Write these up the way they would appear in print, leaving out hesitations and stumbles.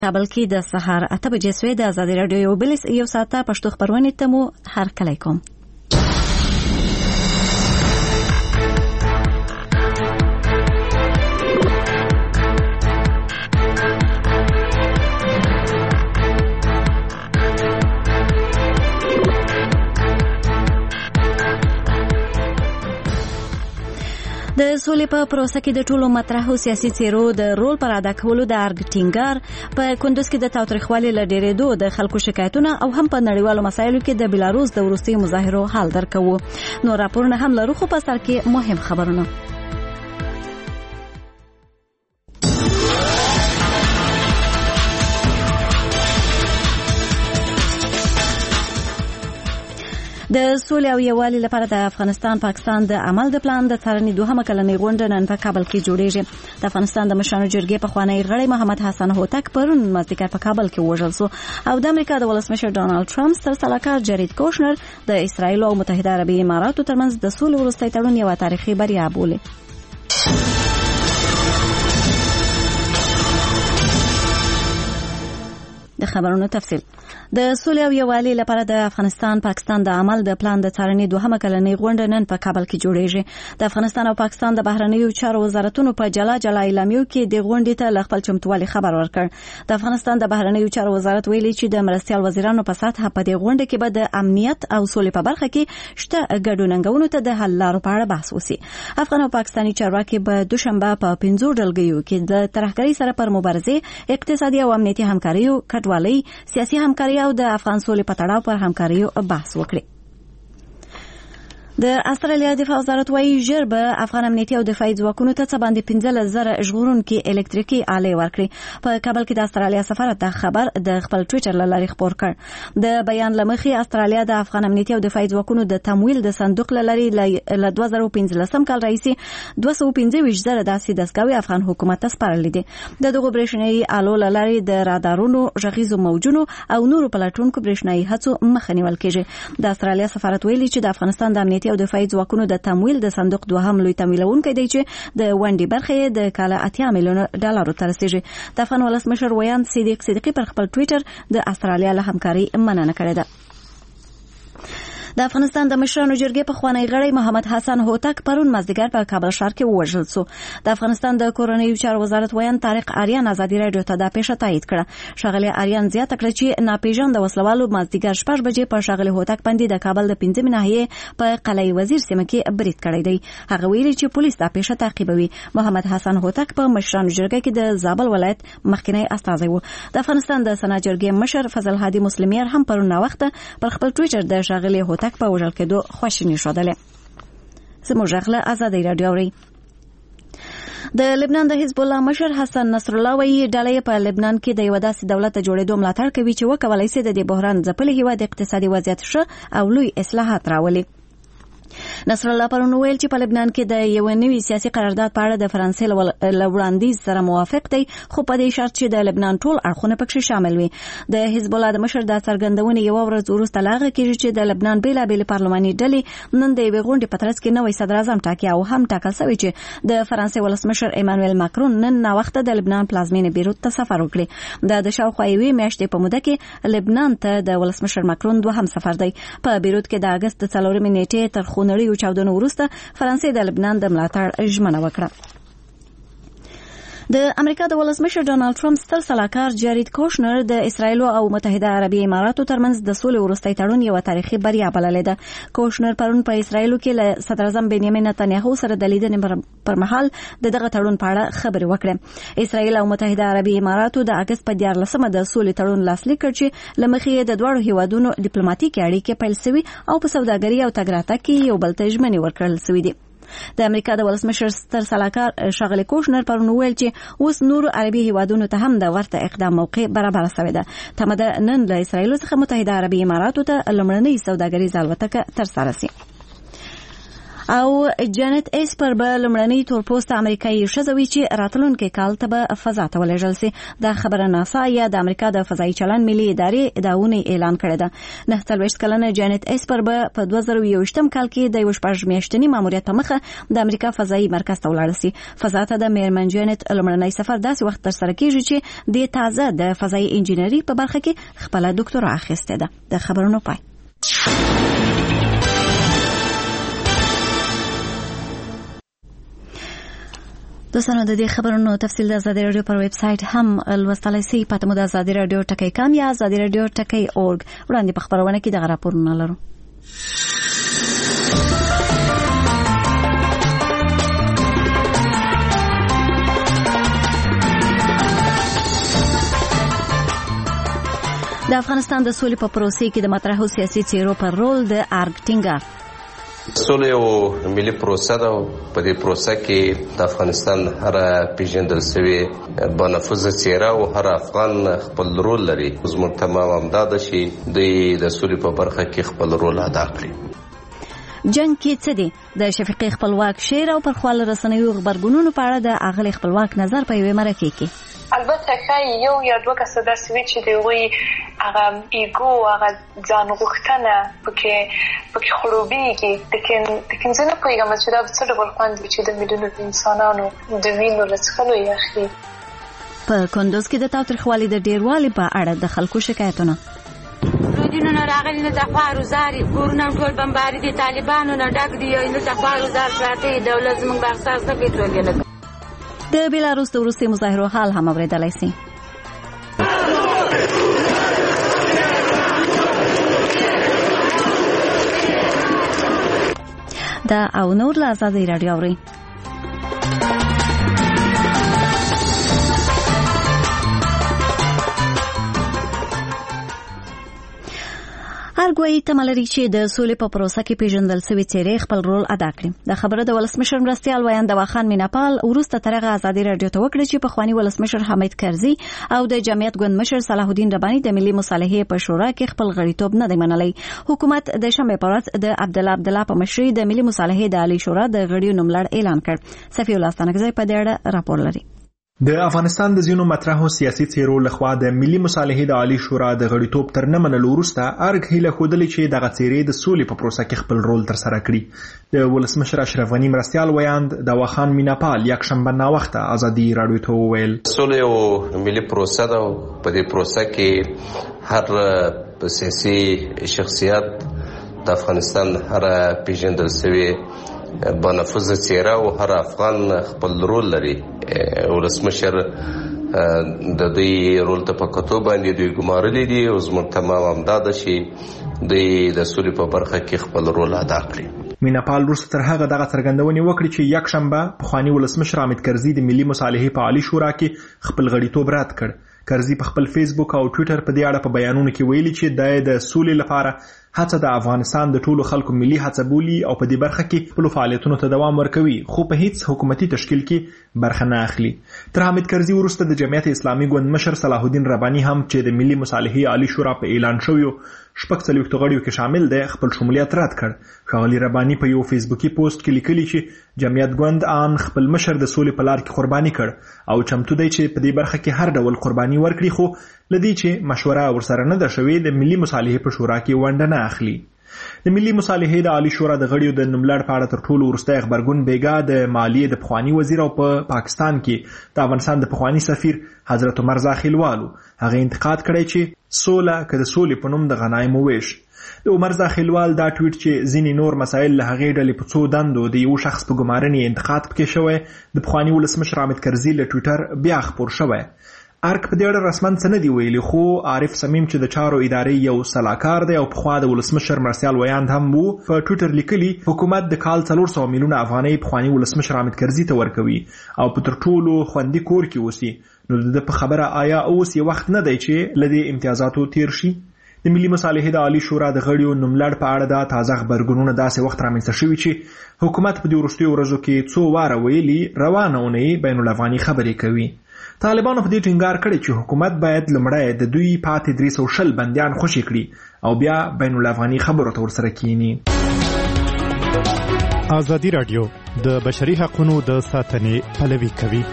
کابل کې د سهار 8 بجې سوی د ازادي رادیو یو ساعته پښتو خبرونه ته مو هرکلی کوم. د سولې په پروسه کې د ټولو مطرحو سیاسي څیرو د رول پر ادا کولو د ارګټینګر په کندوز کې د تاوتریخوالي له ډېرېدو د خلکو شکایتونه او هم په نړیوالو مسایلو کې د بلاروس د وروستي مظاهرو حال درکوو. نو راپورونه هم لرو، خو په سر کې مهم خبرونه. د سولې او یووالي لپاره د افغانستان پاکستان د عمل د پلان د څارنې 2 کلنۍ غونډه نن په کابل کې جوړیږي. د افغانستان د مشرانو جرګې پخوانی غړی محمد حسن هوتک پرون مازدیګر په کابل کې وژل شو او د امریکا د ولسمشر ډونالد ټرمپ سره سلاکار جارید کوشنر د اسرایل او متحده عربي اماراتو ترمنځ د سولې وروستی تړون یو تاریخي بریا بولي. د خبرونو تفصیل. د سولې او یووالي لپاره د افغانستان پاکستان د عمل د پلان د څارنې 2 کلنۍ غونډه نن په کابل کې جوړیږي. د افغانستان او پاکستان د بهرنیو چارو وزارتونو په جلا اعلامیو کې د غونډې ته خپل چمتووالي خبر ورکړ. د افغانستان د بهرنیو چارو وزارت ویلي چې د مرستيال وزیرانو په سطحه په دې غونډه کې به د امنیت او سولې په برخه کې شته ګډوننګونو ته د حل لارو په اړه بحث وشي. افغان او پاکستاني چارواکي به دوشنبه په 5 ډلګیو کې د ترهګرۍ سره پر مبارزه، اقتصادي او امنیتي همکاریو، کډوالۍ، سیاسي همکاري او د افغان سولې په تړاو پر همکاریو بحث وکړي. د استرالیا دفاع وزارت وايي ژر به افغان امنیتي او دفاعي ځواکونو ته باندې 15,000 ژغورونکي الکتریکي آلې ورکړي. په کابل کې د استرالیا سفارت د خبر د خپل ټوئیټر لاري خبر کړ. د بیان لمخې استرالیا د افغان امنیتي او دفاعي ځواکونو د تمویل د صندوق لاري ل 2015 کال راځي 225,000 داسې دستګاوې افغان حکومت ته سپارلې دي. د دغه برېښنايي آلو لاري د رادارونو، غږیزو موجونو او نورو پلاټونکو برېښنايي هڅو مخه نیول کېږي. د استرالیا سفارت ویلي چې د افغانستان د امنیتي او دفاعي ځواکونو د تمویل د صندوق 2 لوی تمویلونکی دی چې د ونډې برخه د کاله 80 میلیون ډالرو ته رسیږي. د افغان ولسمشر ویاند صدیق صدیقی پر خپل ټوئیټر د استرالیا له همکاري مننه کړې ده. د افغانستان د مشرانو جرګې پخوانی غړی محمد حسن هوتک پرون مازدیګر په کابل ښار کې وژل شو. د افغانستان د کورنیو چارو وزارت ویاند طارق آریان ازادي رادیو ته دا پیښه تایید کړه. ښاغلی آریان زیاته کړه چې ناپېژانده وسلوالو مازدیګر 6 بجې په ښاغلی هوتک باندې د کابل د 5 ناحیې په قلعه وزیر سیمه کې برید کړی دی. هغه ویلي چې پولیس دا پیښه تعقیبوي. محمد حسن هوتک په مشرانو جرګه کې د زابل ولایت مخکنی استازی و. د افغانستان د سنا جرګې مشر فضل هادي مسلمیر هم پرون وخت پر خپل ټوئیټر د ښاغلی تک په وژل کېدو خواشینی شودله. زموږ غله ازادي رادیو اوري. د لبنان د حزب الله مشر حسن نصر الله وایي ډلې په لبنان کې د یو داسې دولت جوړېدو ملاتړ کوي چې وکولای شي د بحران ځپلي هیواد اقتصادي وضعیت ښه او لوی اصلاحات راولي. نصر الله پرون ویل چې په لبنان کې د یو نوي سیاسي قرارداد په اړه د فرانسې له وړاندیز سره موافق دی، خو په دې شرط چې د لبنان ټول اړخونه پکې شامل وي. د حزب الله د مشر د څرګندونې یو ورځ وروسته لاغه کېږي چې د لبنان بیلابېلې پارلماني ډلې نن د یوې غونډې په ترڅ کې نوی صدر اعظم ټاکي او هم ټاکل شوی چې د فرانسې ولسمشر ایمانوئل ماکرون نن ناوخته د لبنان پلازمینې بیروت ته سفر وکړي. د شاوخوا یوې میاشتې په موده کې لبنان ته د ولسمشر ماکرون 2 سفر دی. په بیروت کې د اگست 4 نیټې تر خونړیو چاودنو وروسته فرانسې د لبنان د ملاتړ ژمنه وکړه. د امریکا د ولسمشر ډونالد ټرمپ ستر سلاکار جارید کوشنر د اسرایل او متحده عربي اماراتو ترمنځ د سولې وروستی تړون یو تاریخي بریا بللې ده. کوشنر پرون په اسرایل کې له صدر اعظم بنیامین نتنیاهو سره د لیدنې پر مهال دغه تړون په اړه خبرې وکړې. اسرایل او متحده عربي اماراتو د اگست په 14 د سولې تړون لاسلیک کړ چې لمخې د دوه هیوادونو ډیپلوماټیکي اړیکې پیل شوي او په سوداګري او تجارت کې یو بل ته ژمنې ورکړل شوې دي. د امریکا د ولسمشر ستر سلاکار ښاغلی کوشنر پرون ویل چې اوس نور عربي هیوادونو ته هم د ورته اقدام موقع برابر شوې ده. تمه ده نن له اسرایل څخه متحده عربي اماراتو ته لومړنۍ سوداګریزه الوتکه ترسره شي. او جانت ایسپر به لمړنۍ تورپوسته امریکایي ښځه وي چې راتلونکي کال ته به فضا ته ولېږل سي. دا خبره ناسا یا د امریکا د فضایي چلند ملي ادارې د اونۍ اعلان کړې ده. 49 کلنه جانت ایسپر به په 2021 کال کې د 16 میاشتني ماموریت په مخه د امریکا فضایي مرکز ته ولاړ سي. فضا ته د میرمن جانت لمړنۍ سفر داسې وخت ترسره کیږي چې د تازه د فضایي انجینري په برخه کې خپله ډاکټورا اخیستې ده. د خبرونو پای. دوستانو د دې خبرونو تفصیل د آزادي رادیو پر ویب سټ هم لوستلای شئ. پته مو د آزادي رادیو ټکی کام یا آزادي رادیو ټکی اورګ. وړاندې په خبرونه کې دغه راپورونه لرو. د افغانستان د سولې په پروسې کې د مطرحو سیاسي څیرو پر رول د ارګ ټینګار. سولې او ملي پروسه ده. په دې پروسه کې د افغانستان هر پیژندل شوی بنفوذ څیره او هر افغان خپل رول لري. زموږ تمام امداد شي د سولې په برخه کې خپل رول ادا کړي. جنگ کې څه دي؟ د شفیقي خپلواک شعر او پر خپل رسنیو خبرګونونو په اړه د اغلی خپلواک نظر په یوه مرکه کې. البته ښایي یو یا دوه کسه داسې وي چې د هغوی هغه ایګو هغه ځان غوښتنه پکې خړوبېږي. لیکن زه نه پوهېږم چې دا به څه ډول خوند وي چې د میلیونو د انسانانو د وینو له څښلو یې اخلي. په کندوز کې د تاوتریخوالي د ډېروالي په اړه د خلکو شکایتونه. دینونه راغلي نه د خوارو زاري کورونه ټول بمباري دي طالبانو نه ډک دي نه د خوارو زار پراته دولت زموږ بحثاس نه پیټرول نه. د بیلاروس د وروستي مظاهرو حال هم اوریدلای شي. دا او نور له آزادي رادیو اوري. ارګوي تملري چې د سولې په پروسه کې پیژندل شوی څیرې خپل رول ادا کړي. دا خبره د ولسمشر مرستیال ویان دواخان میناپال وروسته ترغه آزادي رادیو ته وکړه چې په خواني ولسمشر حمید کرزي او د جمعیت ګوند مشر صلاح الدین رباني د ملي مصالحې په شورا کې خپل غړیتوب نه دی منلی. حکومت د شنبه په ورځ د عبدالله په مشرۍ د ملي مصالحې د عالی شورا د غړیو نوملړ اعلان کړ. صفي الله ستانکزی په دې اړه راپور لري. د افغانستان د ځینو مطرحو سیاسي څیرو لخوا د ملي مصالحې د عالی شورا د غړیتوب تر نه منلو وروسته ارګ هیله ښودلې چې دغه څیرې د سولې په پروسه کې خپل رول ترسره کړي. د ولسمشر اشرف غني مرستیال ویاند دواخان میناپال یکشنبه ناوخته آزادي رادیو ته وویل سولې او ملي پروسه ده. په دې پروسه کې هر سیاسي شخصیت د افغانستان هر پیژندل شوی بنفوذ څیره او هر افغان خپل رول لري. ولسمشر د دې رول ته په کتو باندې دوی ګمارلي دي او زموږ تمام امداد شي د سولې په برخه کې خپل رول ادا کړي. میناپال وروسته تر هغه دغه څرګندونې وکړي چې یکشنبه پخواني ولسمشر حامد کرزي د ملي مصالحې په عالی شورا کې خپل غړیتوب رد کړ. کرزي په خپل فیسبوک او ټوئیټر په دې اړه په بیانونو کې ویلي چې د سولې لپاره هڅه د افغانستان د ټولو خلکو ملي هڅه بولي او په دې برخه کې خپل فعالیتونو ته دوام ورکوي خو په هیڅ حکومتي تشکیل کې برخه نه اخلي. تر حامد کرزي وروسته د جمعیت اسلامي ګوند مشر صلاح الدین رباني هم چې د ملي مصالحې عالی شورا په اعلان شویو 46 غړیو کې شامل دی خپل شمولیت رد کړ. ښاغلي رباني په یو فیسبوکي پوسټ کې لیکلي چې جمعیت ګوند آن خپل مشر د سولې په لار کې قرباني کړ او چمتو دی چې په دې برخه کې هر ډول قرباني ورکړي خو لدی چې مشوره ورسره نه ده شوې د ملي مصالحې په شورا کې ونډه نه اخلي. د ملي مصالحې د عالی شورا د غړیو د نوملړ په اړه تر ټولو وروستی خبرګون بیګا د مالیې د پخواني وزیر او په پاکستان کې د افغانستان د پخواني سفیر حضرت عمر زاخیلوالو هغه انتقاد کړی چې سوله که د سولې په نوم د غنایمو ویش. د عمر زاخیلوال دا ټویټ چې ځینې نور مسایل له هغې ډلې په څو دندو د یو شخص په ګمارنې انتقاد پکې شوی د پخواني ولسمشر حامد کرزي له ټویټر بیا خپور شوی. ارګ په دې اړه رسماً څه نه دی ویلي خو عارف صمیم چې د چارو ادارې یو سلاکار دی او پخوا د ولسمشر مرستیال ویاند هم وو په ټویټر لیکلي حکومت د کال 400 میلیونه افغانۍ پخواني ولسمشر حامد کرزي ته ورکوي او په تر ټولو خوندي کور کې اوسي. نو د په خبره آیا اوس یې وخت نه دی چې له دې امتیازاتو تیر شي؟ د ملي مصالحې د عالی شورا د غړیو نوملړ په اړه د تازه خبرګونونه داسې وخت رامنځته شوي چې حکومت په دې وروستیو ورځو کې څو واره ویلي روانه اونۍ بین الافغاني خبرې کوي. طالبانو په دې ټینګار کړی چې حکومت باید لومړی د دوی پاتې 320 بندیان خوشي کړي او بیا بین الافغاني خبرو ته ورسره کینی. ازادي راډیو د بشري حقوقو د ساتنې پلوي کوي.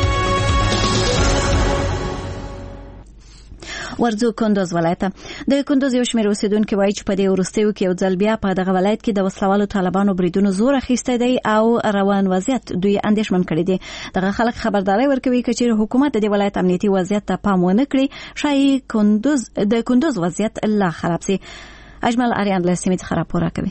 ورځو کندوز ولایت د کندوز یو شمېر اوسیدونکو وایي چې په دې وروستیو کې یو ځل بیا په دغه ولایت کې د وسلوالو طالبانو بریدونو زور اخیستی دی او روان وضعیت دوی اندېښمن کړي دي. دغه خلک خبرداري ورکوي چې چیرې حکومت د دې ولایت امنیتي وضعیت ته پام ونه کړي شاید د کندوز وضعیت لا خراب شي. اجمل اریان له سیمې څخه راپور کوي.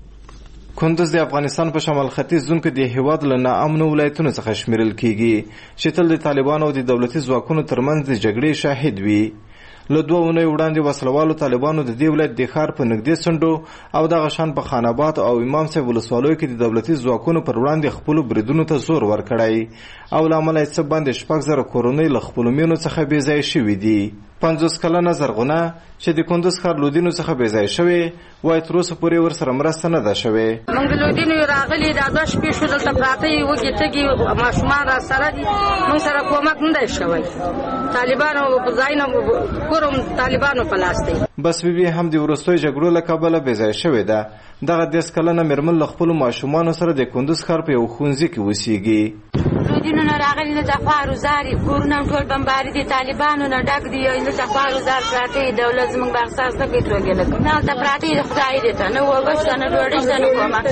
کندوز د افغانستان په شمال ختیځ زون کې د هیواد له ناامنو ولایتونو څخه شمیرل کیږي چې تل د طالبانو او د دولتي ځواکونو ترمنځ د جګړې شاهد وي. له 2 اونۍ وړاندې وسلوالو طالبانو د دې ولایت د ښار په نږدې څنډو او دغه شان په خان آباد او امام صاحب ولسوالیو کې د دولتي ځواکونو پر وړاندې خپلو بریدونو ته زور ورکړی او له امله یې څه باندې 6,000 کورنۍ له خپلو مینو څخه بې ځایه شوي دي. 50 کلنه زرغونه چې د کندوز ښار لودینو څخه بې ځایه شوې وایي تر اوسه پورې ورسره مرسته نه ده شوې. موږ د لودینو راغلي دا 2 شپې شو دلته پراته یې وږي تږي ماشومان را سره دي موږ سره کومک نه دی شوی. طالبانو په ځایونه کورم طالبانو په لاس دی. بس بیبي هم د وروستیو جګړو له کبله بې ځایه شوې ده. دغه 10 کلنه مېرمن له خپلو ماشومانو سره د کندوز ښار په یو ښوونځي کې اوسېږي. لودینو نه راغلي نه د خوارو زاري کورونه ټول بمباري دي طالبانو نه ډک دي نه د خوارو زار پراته دولت زموږ په اساس نه کوي ټولګي لګ نه د پراته خدای دې ته نه وګښت نه ډوډۍ نه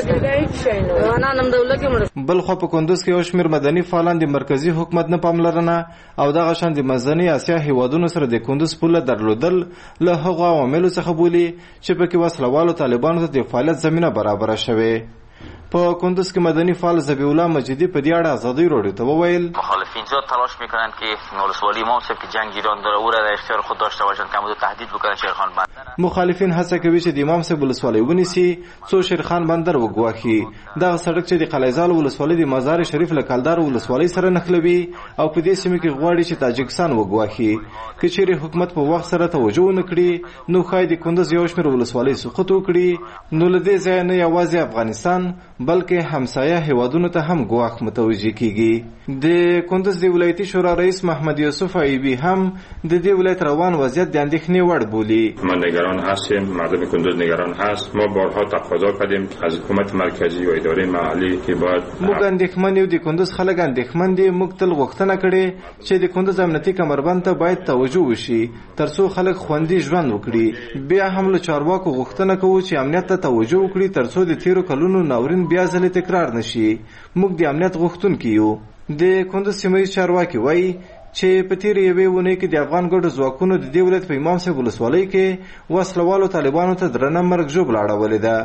کومه وانا نم دولت کې بل خو په کندوز کې یو شمېر مدني فعالان د مرکزی حکومت نه پاملرنه او دغه شان د منځنۍ اسیا هیوادونو سره د کندوز پوله درلودل له هغو عواملو څخه بولي چې پکې وسلوالو طالبانو ته د فعالیت زمینه برابره شوې. په کندوز کې مدنی فعال ذبیح الله مجیدی په دې اړه ازادي راډیو ته وویل مخالفین زیاد تلاش میکنند که ولسوالی امام صاحب که جنگ ایران داره او را در اختیار خود داشته باشند که امروز تهدید بکنند شیرخان بندر. مخالفین هڅه کوي چې د امام صاحب ولسوالۍ ونیسي څو شیرخان بندر وګواښي. دغه سړک چې د قلعه‌زال ولسوالۍ د مزار شریف له کلدار ولسوالۍ سره نښلوي او په دې سیمه کې غواړي چې تاجکستان وګواښي. که چیرې حکومت په وخت سره توجه ونه کړي نو ښایي د کندوز یو شمېر ولسوالۍ سقوط وکړي نو له دې ځایه نه یوازې افغانستان بلکې همسایه هیوادونو ته هم ګواښ متوجه کیږي. د کندوز د ولایتي شورا رئیس محمد یوسف ایوبی هم د دې ولایت روان وضعیت د اندېښنې وړ بولي. ما نگران هستیم، مردم کندوز نگران هست. ما بارها تقاضا کردیم از حکومت مرکزی و اداره محلی که باید موږ اندېښمن یو د کندوز خلک اندېښمن دي. موږ تل غوښتنه کړې چې د کندوز امنیتي کمربند ته باید توجه وشي ترڅو خلک خوندي ژوند وکړي. بیا هم له چارواکو غوښتنه کوو چې امنیت ته توجه وکړي ترڅو د تیرو کلونو ناورین بیا ځلې تکرار نشي. موږ د امنیت غوښتونکي یو. د کندوز سیمه چارواکي وایي چې په تیرې یوې اونۍ کې د افغان ګډو ځواکونو د دې ولایت په امام صاحب ولسوالۍ کې وسلوالو طالبانو ته درنه مرګ ژوبله اړولې ده.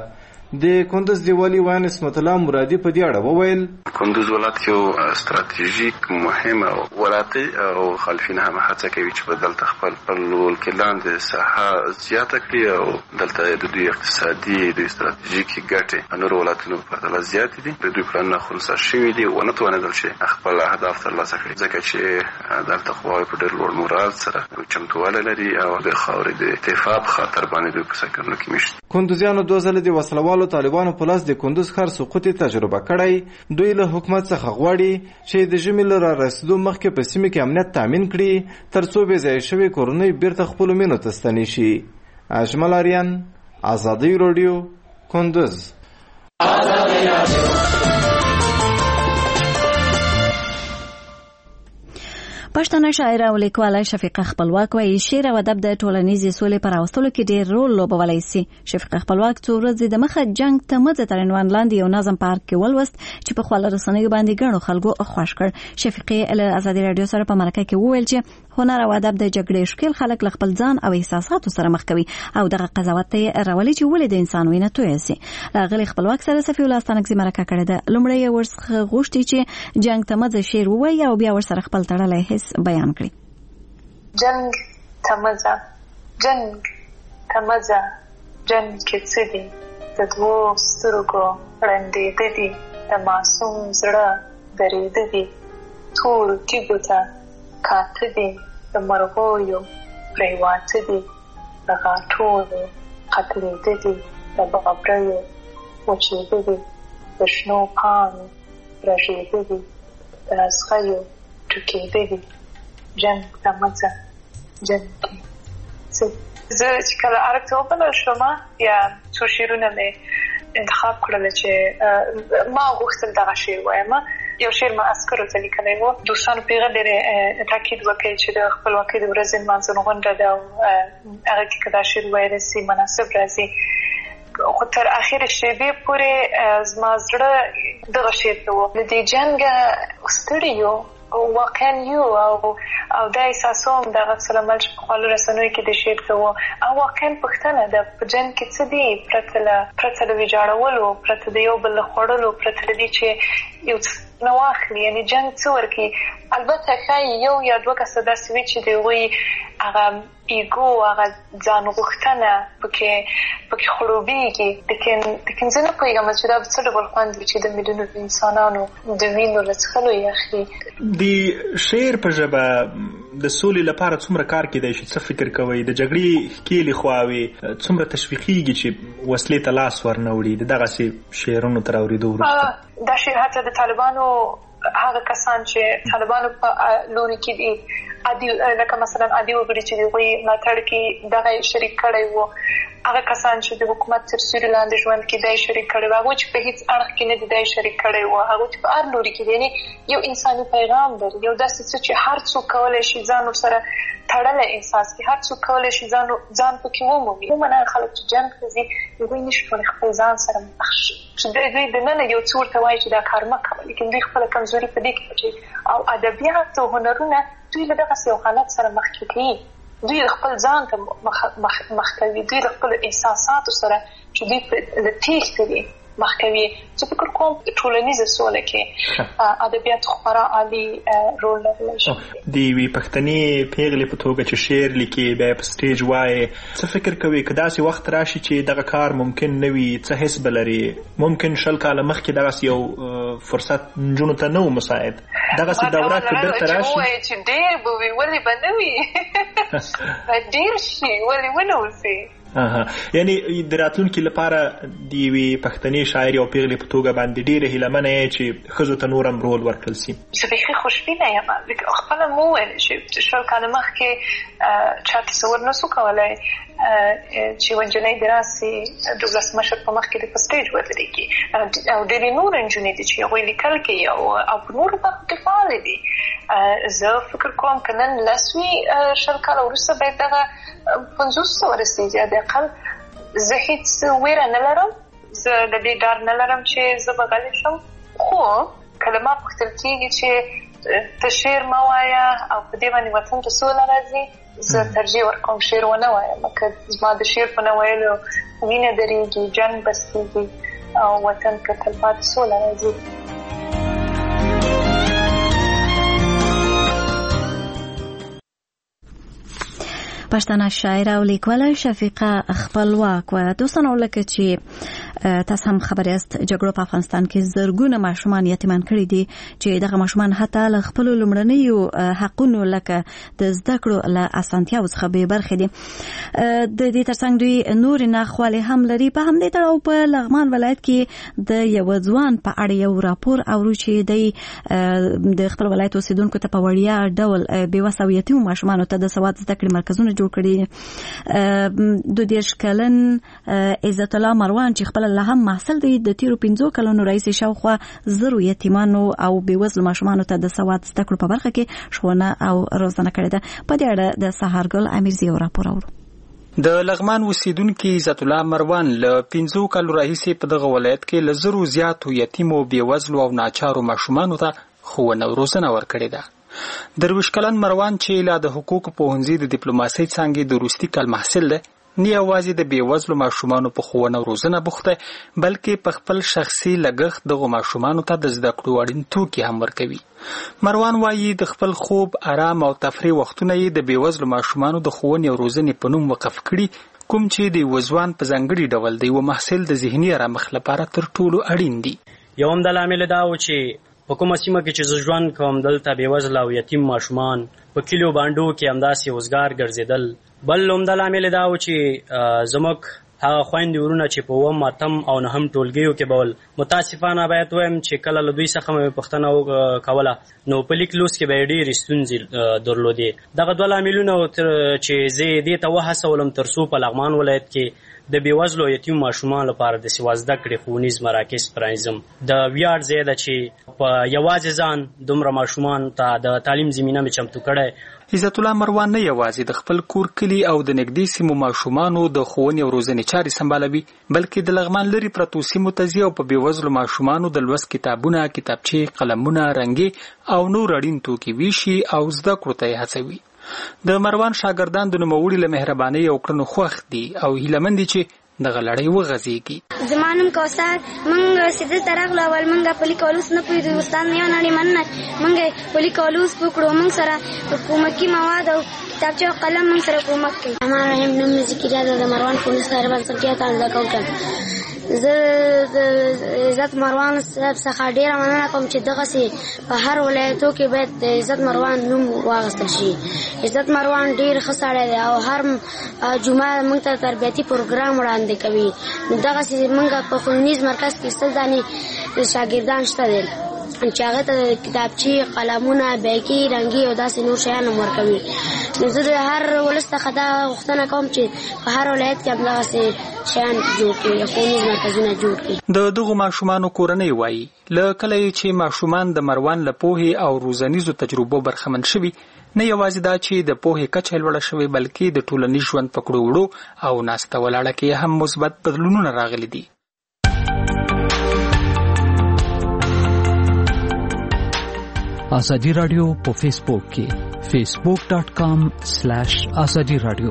د کندوز د والي وان اسمت الله مرادي په دې اړه وویل کندوز ولایت یو ستراتیژیک مهمه ولایت او خلفین هم هڅه کوي چې بدلته خپل ولکې لاندې ساحه زیاته کړي او دلته د دوی اقتصادي د ستراتیژیکي ګټې نور ولایتونو په پرتله زیاتې دي. د دوی پلانونه خلاصه شوي دي ونه توانېدل چې خپل اهداف ترلاسه کړي ځکه چې دلته قواوې په ډېر لوړ مورال سره چمتووالی لري او د خاورې د اتفاق خطر باندې دوی په سکرونو کې میشت. کندوزیانو 2 ځله د وسلوالو طالبانو په لاس د کندوز ښار سقوط تجربه کړی. دوی له حکومت څخه غواړي چې د ژمي له رارسېدو مخکې په سیمه کې امنیت تامین کړي ترڅو بې ځایه شوې کورنۍ بیرته خپلو مینو ته ستنې شي. اجمل اریان ازادي راډیو کندوز. پښتنه شاعره او لیکواله شفیقه خپلواک وایي شعر او ادب د ټولنیزې سولې پر راوستلو کې ډېر رول لوبولی سي. شفیقه خپلواک څو ورځې د مخه جنګ ته مزه تر عنوان لاندې یو نظم پارک کې ولوست چې په خپل رسنیو باندې ګڼو خلکو خوښ کړ. شفیقه له ازادي راډیو سره په مرکه کې وویل چې هنر او ادب د جګړې ښکېل خلک له خپل ځان او احساساتو سره مخ کوي او دغه قضاوت ته راولي چې ولې د انسان وینه تویه سي. له خپلواک سره صفي الله ستانکزي مرکه کړې ده. لومړی یې ورڅخه غوښتي چې جنګ ته مزه شعر ووایي او بیا ورسره خپل تړلی حس بیان کړي. جنگ تمزه جنگ کې څه دي د دوو سترګو ړندېده دي د معصوم زړه درېده دي تورو تیږو ته کاته دي د مرغویو پرېواته دي د غاټولو ختلېده دي د بابریو وچېده دي د شنو پاڼو رژېده دي د اصغیو ټوکېده دي. جنگ تمزه جنگ کې څه زه چې کله عرب ته وبلل شوم یا څو شعرونه مې انتخاب کړل چې ما غوښتل دغه شعر وایم. یو شعر ما عسکرو ته لیکلی و. دوستانو پرې ډېر تاکید وکړي چې د خپلواکۍ د ورځې نمانځنو غونډه ده او هغه کې که دا شعر ویلی سي مناسب راځي. خو تر اخر شیبې پورې زما زړه دغه شعر ته و. له دې جنګه ستړي یو واقعا یو او دا احساسوم دغه سلامل چې په خپلو رسنیو کې د شعر ته و. او واقعا پوښتنه ده په جنګ کې څه دي پرته له ویجاړولو، پرته د یو بل له خوړلو، پرته له دې چې یو څه نه واخلي. یعنې جنګ څه ورکوي؟ البته ښایي یو یا دوه کسه داسې وي چې د هغوی هغه ایګو، هغه ځان غوښتنه پکې خړوبېږي. لیکن زه نه پوهېږم چې دا به څه ډول خوند وي چې د میلیونو د انسانانو د وینو له څښلو یې اخلي. د شعر په ژبه د سولې لپاره څومره کار کېدی شي؟ څه فکر کوئ؟ د جګړې ښکېلې خواوې څومره تشویقېږي چې وسلې ته لاس ورنه وړي د دغسې شعرونو تر اورېدو وروسته؟ دا شعر حتی د طالبانو هغه کسان چې طالبانو په لوري کې دي لکه مثلا عادي وګړي چې د هغوی ملاتړ کې دغه شریک کړی و، هغه کسان چې د حکومت تر سیوري لاندې ژوند کې دی شریک کړی و، هغوی چې په هېڅ اړخ کې نه دي دی شریک کړی و، هغوی چې په هر لوري کې دي. یعنې یو انساني پیغام لري، یو داسې څه چې هر څوک کولی شي ځان ورسره تړلی احساس کړي، هر څوک کولی شي ځان پکې ومومي. عموما هغه خلک چې جنګ ته ځي هغوی نشي کولی خپل ځان سره چې دوی دننه یو څه ورته وایي چې دا کار مه کوه، لیکن دوی خپله کمزوري په دې کې پټوي. او ادبیات او هنرونه دوی له دغسې یو حالت سره مخ کې کوي. دوی خپل ځان ته مخ کوي، دوی له خپلو احساساتو سره چې دوی له تېښتې دي مخ کوي. زه فکر کوم ټولنیزه سوله کې ادبیات خورا عالي رول لرلی شي. د یوې پښتنې پیغلې په توګه چې شعر لیکي بیا په سټیج وایي، څه فکر کوي که داسې وخت راشي چې دغه کار ممکن نه وي؟ څه حس به لري؟ ممکن 20 کاله مخکې دغسې یو فرصت نجونو ته نه و مساعد، دغسې دوره که بیرته راشي؟ ما چې ډېر به وي، ولې به نه وي؟ ډېر شي، ولې ونه اوسي؟ یعنی د راتلونکي لپاره د یوې پښتنې شاعرې او پیغلې په توګه باندې ډېره هیلهمنه یې چې ښځو ته نور هم رول ورکړل سي. زه بیخي خوشبینه یم. خپله مو وویل چې 20 کاله مخکې چا تصور نسو کولی چې یوه نجلۍ د راسي د ولسمشر په مخ کې د په سټیج ودرېږي، او ډېرې نور نجونې دي چې هغوی لیکل کوي او په نورو برخو کې فعالې دي. زه فکر کوم که نن 20 کاله وروسته باید دغه 500 ورسېږي حداقل. زه هېڅ ویره نه لرم، زه د دې ډار نه لرم چې زه به غلې شم. خو کله ما پوښتل کېږي چې ته شعر مه وایه او په دې باندې وطن ته سوله راځي، زه ترجیح ورکوم شعر ونه وایم. که زما د شعر په نه ویلو وینه درېږي، جنګ بستېږي او وطن که تلپاتې سوله راځي. پښتنه شاعره او لیکواله شفیقه خپلواک و. دوستانو لکه چې تاسو هم خبر یاست، جګړو په افغانستان کې زرګونه ماشومان یتیمان کړي دي چې دغه ماشومان حتی له خپل لومړنیو حقونو لکه د زده کړو له اسانتیاو څخه بې برخې دي. د دې ترڅنګ دوی نور ناخوالې هم لري. په همدې تړاو په لغمان ولایت کې د یو ځوان په اړه یو راپور اورو چې د خپل ولایت اوسیدونکو ته په وړیا ډول بېوسه او یتیمو ماشومانو ته د سواد زده کړې مرکزونه جوړ کړي. 22 کلن عزت الله مروان چې خپل له هم محصل دی، د تیرو 15 کلونو راهیسې شاوخوا 1000 یتیمانو او بېوزلو ماشومانو ته د سواد زده کړو په برخه کې ښوونه او روزنه کړې ده. په دې اړه د سهارګل امیرزي یو راپور اورو. د لغمان اوسیدونکي عزت الله مروان له 15 کلو راهیسې په دغه ولایت کې له 1000 زیاتو یتیمو، بېوزلو او ناچارو ماشومانو ته ښوونه او روزنه ورکړې ده. 23 کلن مروان چې لا د حقوقو پوهنځي د ډیپلوماسۍ څانګې د وروستي کال محصل دی، نه یوازې د بېوزلو ماشومانو په ښوونه او روزنه بوخت دی، بلکې په خپل شخصي لګښت دغو ماشومانو ته د زده کړو اړین توکي هم ورکوي. مروان وایي د خپل خوب، آرام او تفریح وختونه یې د بېوزلو ماشومانو د ښوونې او روزنې په نوم وقف کړي، کوم چې د یوه ځوان په ځانګړي ډول د یوه محصل د ذهني آرامښت لپاره تر ټولو اړین دي. یو هم د لامل دا و چې په کومه سیمه کې چې زه ژوند کوم دلته بېوزله او یتیم ماشومان په کلیو بانډو کې همداسې وزګار ګرځېدل. بل عمده لامل دا و چې زموږ هغه خویندې ورونه چې په 9م 8م او 9م ټولګیو کې بول، متاسفانه باید وایم چې کله له دوی څخه مې پوښتنه کوله نو په لیک لوست کې به یې ډېرې ستونزې درلودې. دغه 2 لاملونه چې زه دې ته وهڅولم تر څو په لغمان ولایت کې د بېوزلو یتیم ماشومان لپاره د سوا زده کړې ښوونیز مراکز پرانیزم. د ویاړ ځای ده چې په یوازې ځان دومره ماشومان ته د تعلیم زمینه مې چمتو کړی. عزت الله مروان نه یوازې د خپل کور کلي او د نږدې سیمو ماشومانو د ښوونې او روزنې چارې سمبالوي، بلکې د لغمان لرې پرتو سیمو ته ځي او په بېوزلو ماشومانو د لوست کتابونه، کتابچې، قلمونه، رنګې او نور اړین توکي ویشي او زده کړو ته یې هڅوي. د مروان شاګردان د نوموړي له مهربانۍ او کړنو خوښ دي او هیلهمند دي چې دغه لړۍ وغځېږي. زما نوم کوثر. موږ سیده ته راغلو، اول موږ پلي کولوس نه پوهېدو، استاد نه یو نړۍ مننه موږ پلي کولوس وکړو. موږ سره کومکي مواد او کتابچه او قلم موږ سره کومک کوي. الرحمن الرحیم. نوم مې ذکریا ده، د مروان پولیس خیر بنسټیا ته زده کوم. زه د عزت مروان صاحب څخه ډېره مننه کوم چې دغسې په هر ولایتو کې باید د عزت مروان نوم واخیستل شي. عزت مروان ډېر ښه سړی دی او هر جمعه موږ ته تربیتي پروګرام وړاندې کوي. نو دغسې موږ په ښوونیز مرکز کې 100 دانې شاګردان شته دي چې هغه ته کتابچې، قلمونه، بیکي، رنګي او داسې نور شیان هم ورکوي. نو زه د هر ولس څخه دا غوښتنه کوم چې په هر ولایت کې همدغسې شیان جوړ کړي، ښوونیز مرکزونه جوړ کړي. د دغو ماشومانو کورنۍ وایي له کله چې ماشومان د مروان له پوهې او روزنیزو تجربو برخمن شوي، نه یوازې دا چې د پوهې کچه لوړه شوې بلکې د ټولنیز ژوند په کړو وړو او ناسته ولاړه کې هم مثبت بدلونونه راغلي دي. آزادی رادیو په فیسبوک کې facebook.com/azadi radio.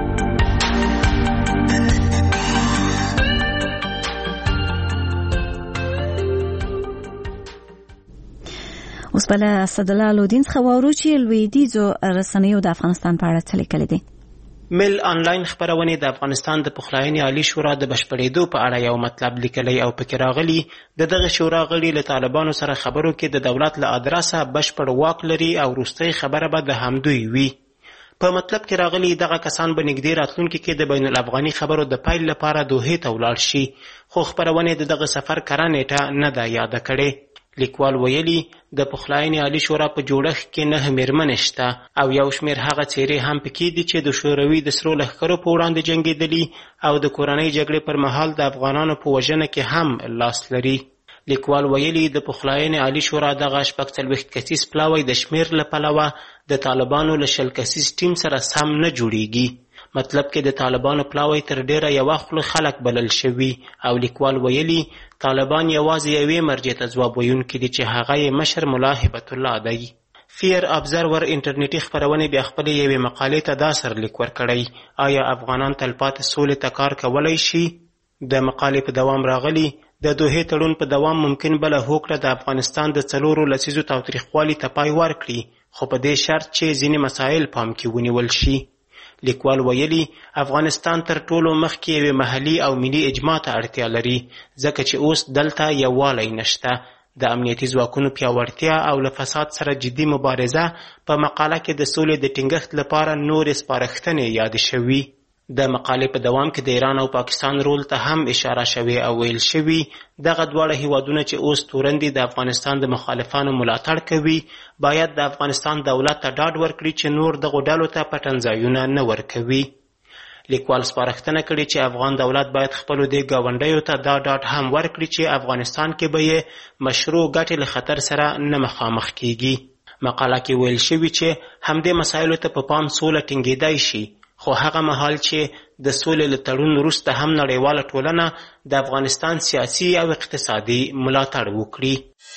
اوس بل اسدالله لودین څخه وورو چې لویدیځو رسنیو د افغانستان په اړه څه لیکلي دي. مل آنلاین خبرونه د افغانستان د پخلاینې عالی شورا د بشپړېدو په اړه یو مطلب لیکلی او پکې راغلی د دغه شورا غړي له طالبانو سره خبرو کې د دولت له ادرسه بشپړ واک لري او وروستۍ خبره به د همدوی وي. په مطلب کې راغلی دغه کسان به نږدې راتلونکي کې د بین الافغاني خبرو د پیل لپاره دوحې ته ولاړ شي، خو خبرونه د دغه سفر کره نیټه نه ده یاده کړې. لیکوال ویلي د پخلاینې عالی شورا په جوړښت کې 9 میرمنې شته او یو شمېر هغه څېرې هم پکې دي چې د شوروي د سرو لښکرو په وړاندې جنګېدلي او د کورنۍ جګړې پر مهال د افغانانو په وژنه کې هم لاس لري. لیکوال ویلي د پخلاینې عالی شورا دغه 46 کسیز پلاوی د شمېر له پلوه د طالبانو له 20 کسیز ټیم سره سم نه جوړیږي. مطلب کې د طالبانو پلاوی تر ډیره یو خوله خلک بلل شوي او لیکوال ویلي طالبان یوازې یوې مرجع ته ځواب ویونکي دي چې هغه یې مشر ملا هبت الله دی. فیر ابزرور انټرنیټي خپرونې بیا خپلې یوې مقالې ته دا سرلیک ورکړی: آیا افغانان تلپاتې سولې ته کار کولی شي؟ د مقالې په دوام راغلی د دوحې تړون په دوام ممکن بله هوکړه د افغانستان د 4 لسیزو تاوتریخوالي ته پای ورکړي، خو په دې شرط چې ځینې مسایل پام کې ونیول شي. لیکوال ویلي افغانستان تر ټولو مخکې یوې محلي او ملي اجماع ته اړتیا لري، ځکه چې اوس دلته یووالی نشته. د امنیتي ځواکونو پیاوړتیا او له فساد سره جدي مبارزه په مقاله کې د سولې د ټینګښت لپاره نورې سپارښتنې یادې شوي. د مقالې په دوام کې د ایران او پاکستان رول ته هم اشاره شوې او ویل شوي دغه دواړه هیوادونه چې اوس تورندې د افغانستان د مخالفانو ملاتړ کوي باید د افغانستان دولت ته ډاډ ورکړي چې نور دغو ډلو ته پټنځایونه نه ورکوي. لیکوال سپارښتنه کړې چې افغان دولت باید خپلو دې ګاونډیو ته دا ډاډ هم ورکړي چې افغانستان کې به یې مشروع ګټې له خطر سره نه مخامخ کیږي. مقاله کې ویل شوي چې همدې مسایلو ته په پام سوله ټینګېدای شي، خو هغه مهال چې د سولې له تړون وروسته هم نړیواله ټولنه د افغانستان سیاسي او اقتصادي ملاتړ وکړي.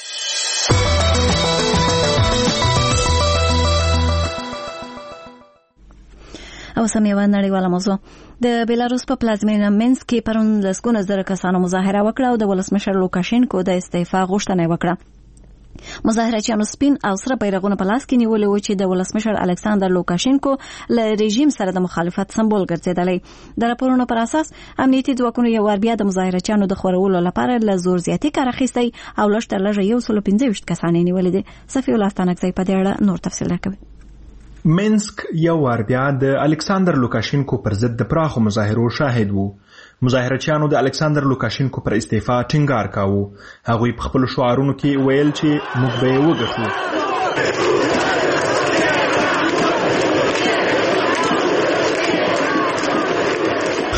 او سم یوه نړیواله موضوع د بیلاروس په پلازمینه مینسک کې پرون لسګونه زره کسانو مظاهره وکړه او د ولسمشر لوکاشینکو د استعفا غوښتنه وکړه. مظاهرچیانو سپین او سره بیرغونه په لاس کې نیولي و چې د ولسمشر الکساندر لوکاشینکو له رژیم سره د مخالفت سمبول ګرځېدلی. د راپورونو پر اساس امنیتي ځواکونو یو وار بیا د مظاهرچیانو د خورولو لپاره له زور زیاتي کار اخیستی او لږ تر لږه 125 کسان یې نیولي دي. صفي الله ستانکزی په دې اړه نور تفصیل راکوي. مینسک یو وار بیا د الکساندر لوکاشینکو پر ضد د پراخو مظاهرو شاهد وو. مظاهرچیانو د الکساندر لوکاشینکو پر استعفا ټینګار کاوه. هغوی په خپلو شعارونو کې ویل چې موږ به یې وګټو.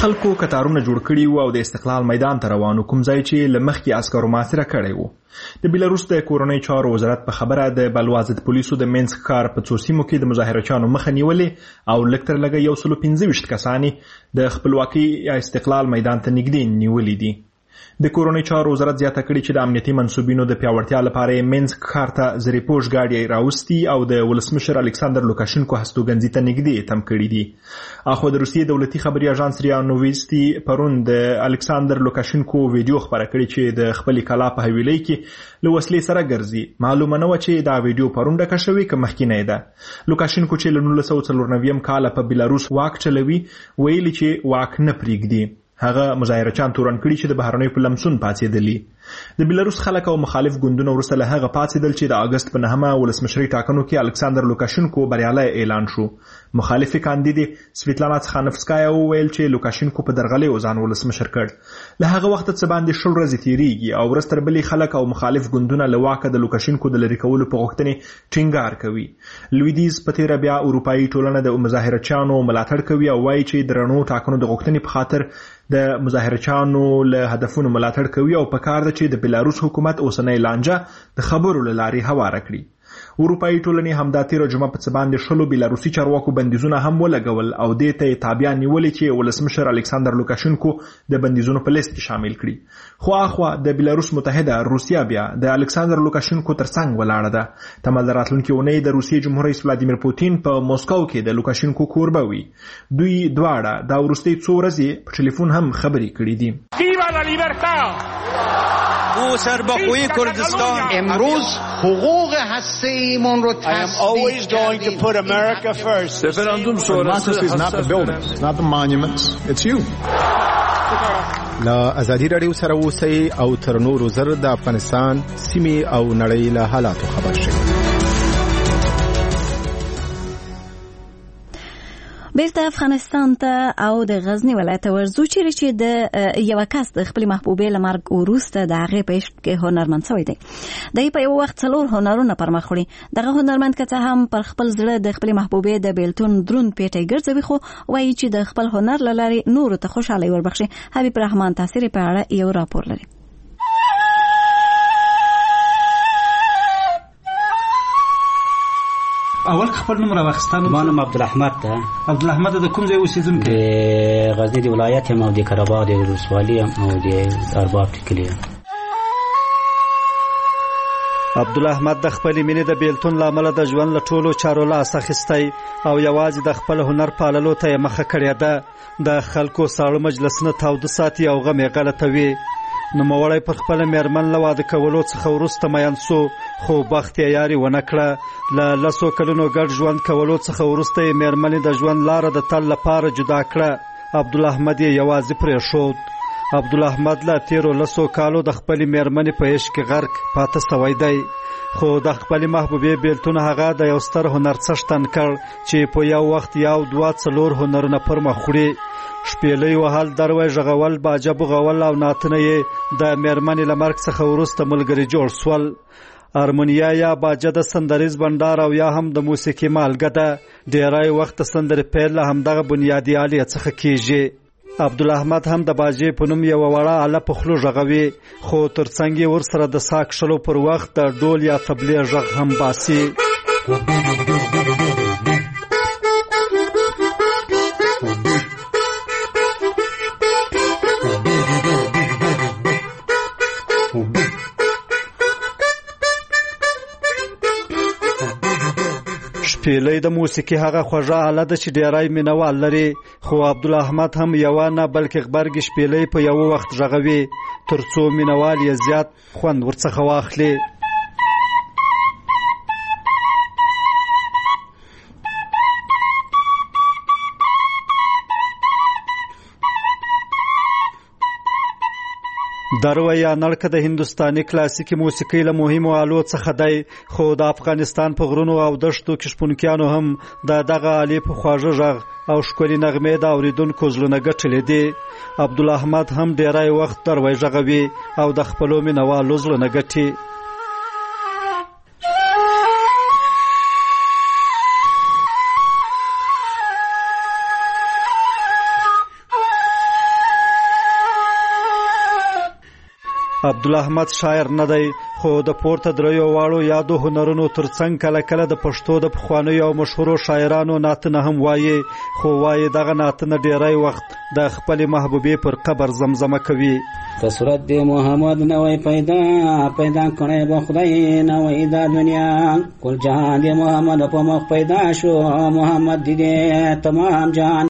خلکو کتارونه جوړ کړي وو او د استقلال میدان ته روانو، کوم ځای چې له مخکې عسکرو محاصره کړی وو. د بیلاروس د کورنۍ چارو وزارت په خبره د بلوازد پولیسو د مینسک ښار په څو سیمو کې د مظاهرچیانو مخه نیولې او لږ تر لږه 125 کسانې د خپلواکۍ یا استقلال میدان ته نږدې نیولې دي. د کورنۍ چارو وزارت زیاته کړي چې د امنیتي منسوبینو د پیاوړتیا لپاره مینسک ښار ته زرې پوش ګاډي راوستي او د ولسمشر الکساندر لوکاشنکو هستوګنځي ته نږدې تم کړي دي. اخو د روسیې دولتي خبري اژانس ریا نوویستي پرون د الکساندر لوکاشنکو ویډیو خبره کړي چې د خپلې کلا په حویلۍ کې له وسلې سره ګرځي. معلومه نه وه چې دا ویډیو پرون ډکه شوې که مخکینۍ ده. لوکاشنکو چې له 1994 کاله په بیلاروس واک چلوي ویلي چې واک نه پرېږدي. هغه مظاهرچیان تورن کړي چې د بهرنیو په لمسون پاڅېدلي. د بیلاروس خلک او مخالف ګوندونه وروسته له هغه پاڅېدل چې د اګست په 9 ولسمشري ټاکنو کې الکساندر لوکاشنکو بریالی اعلان شو. مخالفې کاندیدې سویتلانا څخانفسکایا وویل چې لوکاشنکو په درغلیو ځان ولسمشر کړ. له هغه وخته څه باندې 10 ورځې تېرېږي او ورځ تر بلې خلک او مخالف ګوندونه له واکه د لوکاشنکو د لرې کولو په غوښتنې ټینګار کوي. لویدیز په تېره بیا اروپایي ټولنه د مظاهرچیانو ملاتړ کوي او وایي چې د رڼو ټاکنو د غوښتنې په خاطر د مظاهرچیانو له هدفونو ملاتړ کوي او په کار ده چې د بیلاروس حکومت اوسنۍ لانجه د خبرو له لارې هواره کړي. اروپایي ټولنې همدا تېره جمعه په څه باندې 10 بیلاروسي چارواکو بندیزونه هم ولګول او دې ته یې تابیا نیولې چې ولسمشر الکساندر لوکاشنکو د بندیزونو په لیست کې شامل کړي. خو اخوا د بیلاروس متحده روسیا بیا د الکساندر لوکاشنکو ترڅنګ ولاړه ده. تمه د راتلونکي اونۍ د روسیې جمهور رئیس ولادیمیر پوتین په موسکو کې د لوکاشنکو کوربه وي. دوی دواړه دا وروستۍ څو ورځې په ټلیفون هم خبرې کړي دي. سربخوی کردستان امروز حقوق هسته‌ایمون رو تثبیت کردیم. Referendum sonrası is not the buildings, not the monuments, it's you. لا ازادي رادیو سره اوسئ او تر نورو زر د افغانستان سیمې او نړۍ له حالاتو خبر شئ. بیرته افغانستان ته او د غزنی ولایت ورزو چې د یو کس د خپل محبوبې لمرګ وروسته د هغه په عشق کې هنرمند شوی دی. د په یو وخت 4 هنرونه پر مخ وړي. دغه هنرمند که څه هم پر خپل زړه د خپل محبوبې د بیلتون درون پیټی ګرځوي خو وایي چې د خپل هنر لاري نور ته خوشحالي وربخشي. حبیب رحمان تاثیر په اړه یو راپور لري. اول خپل نوم راوخستانو. ما نوم عبدالاحمد ده. عبدالاحمد د کوم ځای اوسېدونکی؟ د غزنی د ولایت یم او د قره‌باغ د ولسوالۍ او د ارباب کلی. عبدالاحمد د خپل مینې د بیلتون لامل د ژوند له ټولو چارو لاس اخیستی او یوازې د خپل هنر پاللو ته مخه کړې ده. د خلکو ساړه مجلسونه تاوده ساتي او غم یې غلطوي. نوموړی پر خپل میرمن له واده کولو څخه وروسته میین سو خو بخت یې یاري ونه کړه. له 10 کلونو ګډ ژوند کولو څخه وروسته یې میرمنې د ژوند لاره د تل لپاره جدا کړه. عبدالاحمد یې یوازې پرېښود. عبدالاحمد له تیرو 10 کالو د خپلې میرمنې په عشق کې غرق پاته سوی دی. خو د خپلې محبوبې بیلتون هغه د یو ستر هنر څښتن کړ چې په یو وخت 1 2 4 هنرونه پر مخ وړي. شپېلۍ وهل، دروی غږول، باجه بوغول او نعتونه یې د میرمنې له مرګ څخه وروسته ملګري جوړ سول. ارمونیا یا باجه د سندریز بنډار او یا هم د موسیقي مالګه ده. ډیری وخت د سندرې پیل له همدغه بنیادي آلې څخه کیږي. عبدالاحمد هم د باجې په نوم یو وړه آله په خولو غږوي خو ترڅنګ یې ورسره د سا کښلو پر وخت د ډول یا طبلې غږ هم باسي. شپېلۍ د موسیقي هغه خوږه آله ده چې ډیری مینوال لري. خو عبدالاحمد هم یوه نه بلکې غبرګې شپېلۍ په یو وخت غږوي تر څو مینوال یې زیات خوند ورڅخه واخلي. دروی یا نړکه د هندوستاني کلاسیکي موسیقۍ له مهمو آلو څخه دی. خو د افغانستان په غرونو او دښتو کې شپونکیانو هم د دغه آلې په خواږه غږ او ښکلي نغمې د اورېدونکو زړونه ګټلي دي. عبدالاحمد هم ډیری وخت دروی غږوي او د خپلو مینوالو زړونه ګټي. عبدالله احمد شاعر نه دی خو د پورته دریو واړو یادو هنرونو ترڅنګ کله کله د پښتو د پخوانیو او مشهورو شاعرانو نعتونه هم وایي خو وایي دغه نعتونه ډیری وخت د خپلې محبوبې پر قبر زمزمه کوي. په صورت د محمد نوې پیدا کړی به خدای نوې دا دنیا کل جهان د محمد په مخ پیدا شو محمد دې تمام جهان